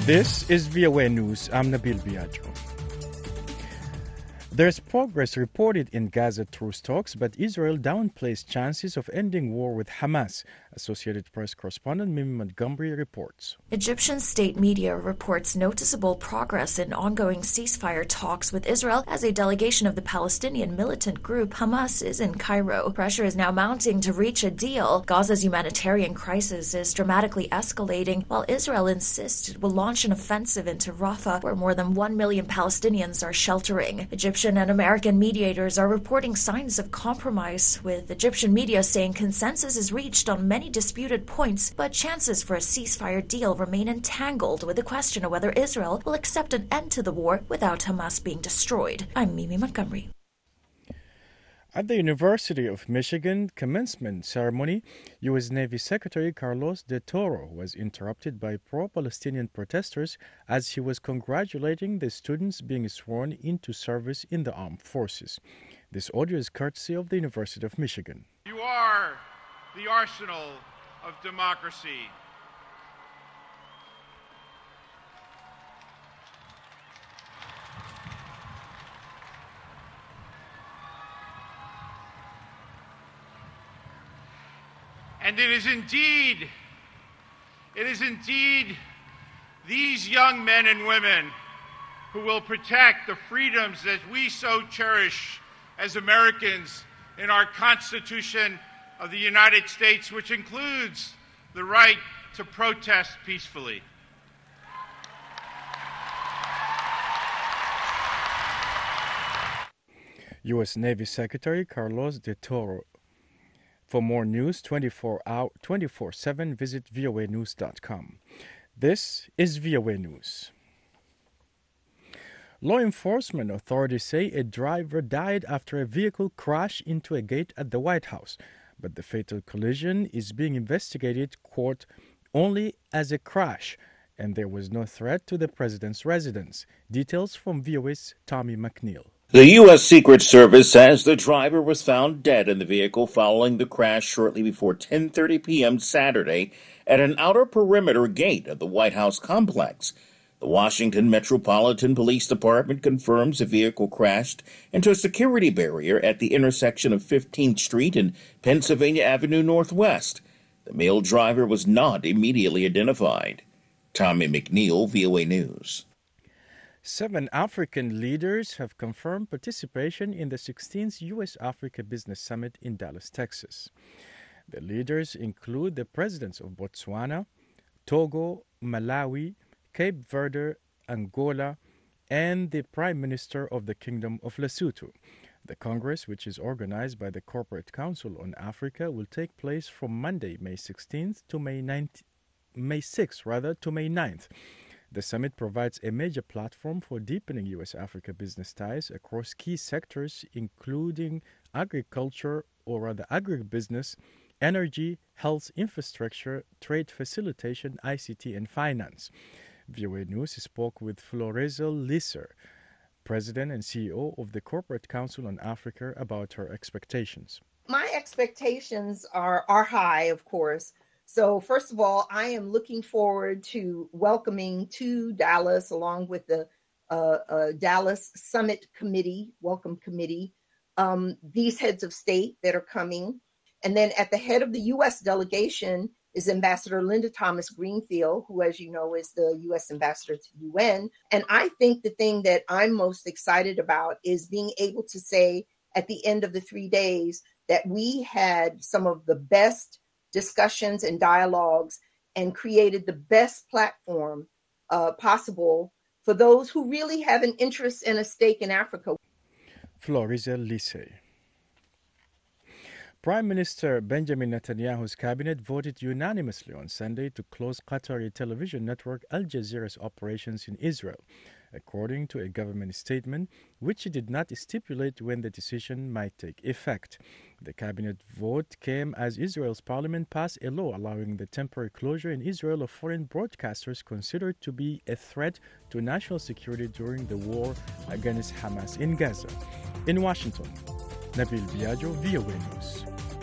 This is VOA News. I'm Nabil Biagio. There's progress reported in Gaza through talks, but Israel downplays chances of ending war with Hamas. Associated Press correspondent Mimi Montgomery reports. Egyptian state media reports noticeable progress in ongoing ceasefire talks with Israel as a delegation of the Palestinian militant group Hamas is in Cairo. Pressure is now mounting to reach a deal. Gaza's humanitarian crisis is dramatically escalating, while Israel insists it will launch an offensive into Rafah, where more than 1 million Palestinians are sheltering. Egyptian and American mediators are reporting signs of compromise, with Egyptian media saying consensus is reached on many disputed points, but chances for a ceasefire deal remain entangled with the question of whether Israel will accept an end to the war without Hamas being destroyed. I'm Mimi Montgomery. At the University of Michigan commencement ceremony, U.S. Navy Secretary Carlos de Toro was interrupted by pro-Palestinian protesters as he was congratulating the students being sworn into service in the armed forces. This audio is courtesy of the University of Michigan. You are the arsenal of democracy. And it is indeed these young men and women who will protect the freedoms that we so cherish as Americans in our Constitution of the United States, which includes the right to protest peacefully. U.S. Navy Secretary Carlos de Toro. For more news 24/7, visit voanews.com. This is VOA News. Law enforcement authorities say a driver died after a vehicle crashed into a gate at the White House, but the fatal collision is being investigated, quote, only as a crash, and there was no threat to the president's residence. Details from VOA's Tommy McNeil. The U.S. Secret Service says the driver was found dead in the vehicle following the crash shortly before 10:30 p.m. Saturday at an outer perimeter gate of the White House complex. The Washington Metropolitan Police Department confirms the vehicle crashed into a security barrier at the intersection of 15th Street and Pennsylvania Avenue Northwest. The male driver was not immediately identified. Tommy McNeil, VOA News. 7 African leaders have confirmed participation in the 16th U.S.-Africa Business Summit in Dallas, Texas. The leaders include the presidents of Botswana, Togo, Malawi, Cape Verde, Angola, and the Prime Minister of the Kingdom of Lesotho. The Congress, which is organized by the Corporate Council on Africa, will take place from Monday, May 6th to May 9th. The summit provides a major platform for deepening U.S.-Africa business ties across key sectors, including agribusiness, energy, health, infrastructure, trade facilitation, ICT, and finance. VOA News spoke with Florezel Lisser, President and CEO of the Corporate Council on Africa, about her expectations. My expectations are high, of course. So first of all, I am looking forward to welcoming to Dallas, along with the Dallas Summit Committee, Welcome Committee, these heads of state that are coming. And then at the head of the U.S. delegation is Ambassador Linda Thomas Greenfield, who, as you know, is the U.S. ambassador to the UN. And I think the thing that I'm most excited about is being able to say at the end of the 3 days that we had some of the best discussions and dialogues and created the best platform possible for those who really have an interest and a stake in Africa. Florezel Lisser. Prime Minister Benjamin Netanyahu's cabinet voted unanimously on Sunday to close Qatari television network Al Jazeera's operations in Israel, according to a government statement, which did not stipulate when the decision might take effect. The cabinet vote came as Israel's parliament passed a law allowing the temporary closure in Israel of foreign broadcasters considered to be a threat to national security during the war against Hamas in Gaza. In Washington, Nabil Biagio, VOA News.